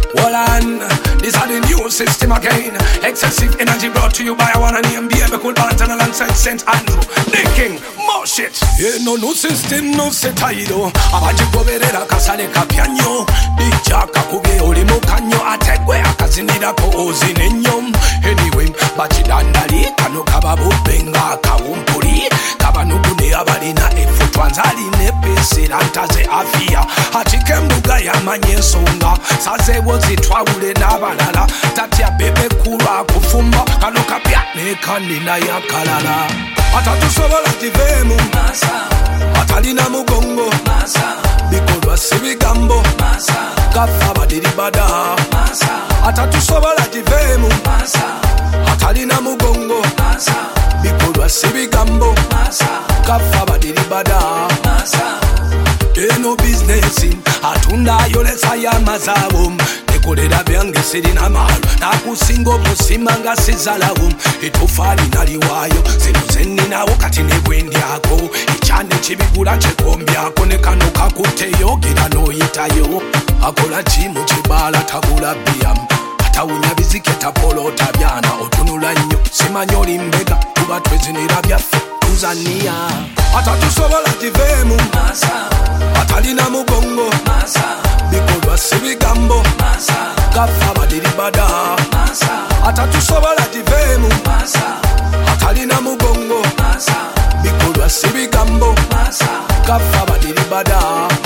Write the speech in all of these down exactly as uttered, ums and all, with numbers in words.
Hold on, this are the new system again. Excessive energy brought to you by our name. B M cool band and alongside Saint Andrew. The king, more shit. Yeah, no new system, no setaido. Abaji goberera kasale kapianyo. Dijaka kuge oli mukanyo. Atekwe akazinira ko ozinenyo. Anyway, bachi dandali kano kababu benga kaumpuri. Kabanugune abalina efu twanzali nepese lantaze afia. Hatike mbuga ya manyensonga. Saze wozi twawule n'abalala. Tatya bebe kula kufumba. Kano kapya nekandina ya kalala. Atatusobola tivemu Masa Atalina mugongo Masa Bikodwa sibigambo Masa Kafa badiribada Masa Atatusobola tivemu Masa Atalina mugongo Masa Bikodwa sibigambo Masa Kafa badiribada Masa Eno business in Atunda yolesa ya mazawum Kolera byange sirina mahalo nakusinga omusimanga sizalawo etofali naliwayo zino zeninawo kati nebwendyako ekyane kibigula kyekombyako ne kano kakuteyo gira noyitayo akola ki mu kibala tabula byamu atawunya bizike tapolota byana otunula nnyo simanyi olimbega tuba twezinira byaffe tuzania atatusobola tivemu atalina mugongo bikolwa sibigambo kafa badiribada atatusobola tivemu atalina mugongo bikolwa sibigambo kafa badiribada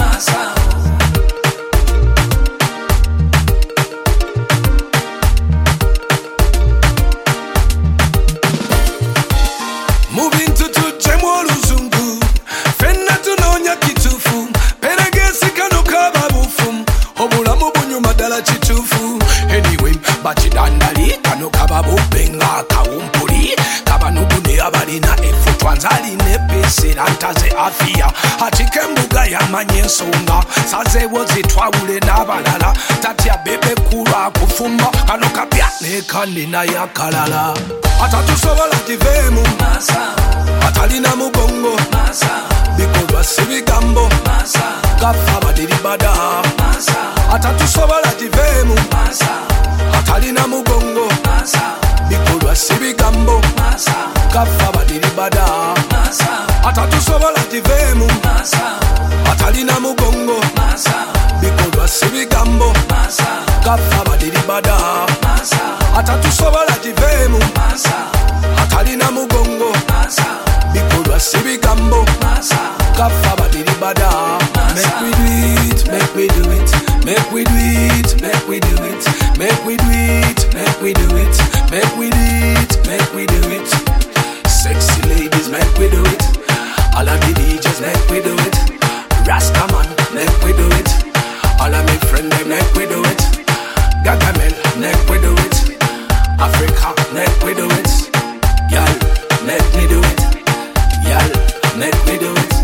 moving to to chemo luzungu fenna tunonya kitufu peregesi kano kababufum obulamu bunyuma dala kitufu anyway bachidandali kano kababubenga kaumpuli kabanugune abalina efu twanzali nepese lantaze afia hatike mbuga ya manyensonga saze wozi twawule n'abalala tatya bebe kula kufumba kano kapya nekandina ya kalala atatusobola tivemu atalina mugongo bikolwa sibigambo kafa badiribada atatusobola tivemu atalina mugongo bikolwa sibigambo kafa badiribada atatusobola tivemu atalina mugongo bikolwa sibigambo kafa badiribada atatusobola tivemu atalina mugongo bikolwa sibigambo kafa badiribada make we do it make we do it make we do it make we do it make we do it make we do it make we do it make we do it sexy ladies make we do it all of the D Js make we do it Rasta man make we do it all of my friends they make we do it Gaga men make we do it Africa make we do it Y'all make me do it Y'all make me do it